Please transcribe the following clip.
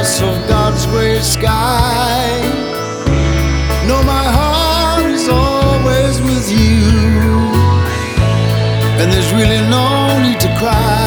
regardless of God's great sky. No, my heart is always with you, and there's really no need to cry.